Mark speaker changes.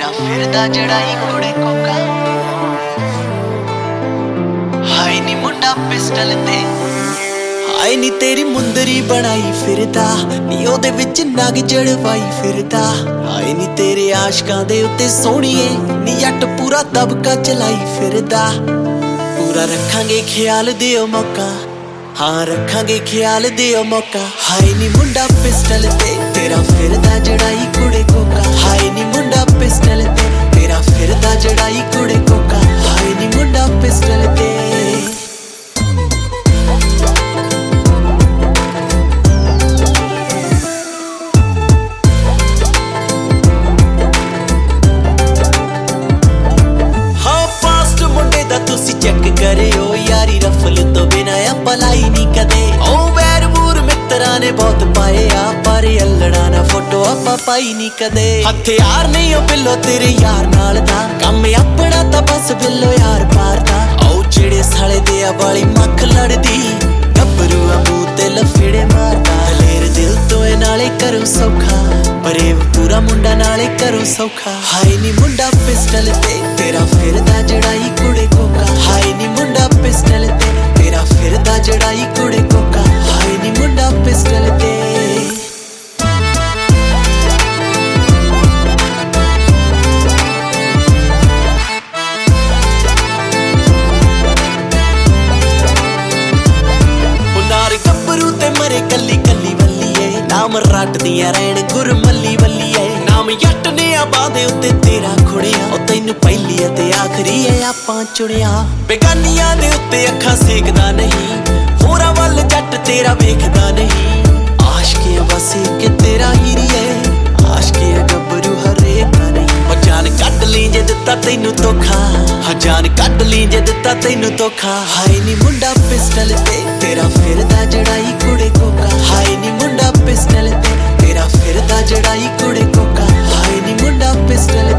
Speaker 1: तेरा फिरदा जड़ाई कुड़े कोका हाय नी मुंडा पिस्टल ते हाय नी तेरी मुंदरी बनाई फिरदा नी ओदे विच नग जड़वाई फिरदा हाय नी तेरे आशकां दे उत्ते सोहणीए नी जट पूरा दबका चलाई फिरदा पूरा रखांगे ख्याल दिओ मौका हाँ रखांगे ख्याल दिओ मौका हाय नी मुंडा पिस्टल ते तेरा फिरदा जड़ाई कुड़े कोका हाय नी मुंडा पिस्टल ते तेरा फिरदा जड़ाई कुड़े कोका हाय नी मुंडा पिस्टल ते चेक करियो यारी रफल तो बिना पलाई नी कदे ओ बैर बूर मित्रा ने बहुत पाए आ पर अल्लड़ा ना फोटो आपा पाई नी कदे हथियार नहीं ओ बिल्लो तेरे यार नाल दा कम अपना ता बस बिल्लो यार पार दा ओ चिड़े साले दे वाली मख लड़दी गबरू अबू ते लफेड़े मारदा दलेर दिल तो ए नाले करूं सौखा परेव पूरा मुंडा नाले करूं सौखा हाय नी मुंडा पिस्टल ते तेरा फिरदा जड़ाई कुड़े कोका हाय नी मुंडा पिस्टल ते तेरा फिरदा जड़ाई कुड़े कोका हाय नी मुंडा पिस्टल ते मरे कली कली वल्लीए नाम रट दिया रैन गुर मल्ली वल्लीए नाम जट ने आबादे उत्ते तेरा खुड़िया ओ तैनू पहली ते आखरी है आपां चुनिया बेगानियां दे उत्ते अखां सेकदा नहीं होरां वल जट तेरा वेखदा नहीं आशकियां बस एक तेरा हीरी है आशकियां गबरू हरेक दा नहीं ओ जान कड ली जे दित्ता तैनू धोखा हाँ जान कड ली जे दित्ता तैनू धोखा हाय नी मुंडा पिस्टल ते तेरा फिरदा जड़ाई कुड़े कोका हाय नी मुंडा पिस्टल ते तेरा फिरदा जड़ाई कुड़े कोका हाय नी मुंडा पिस्टल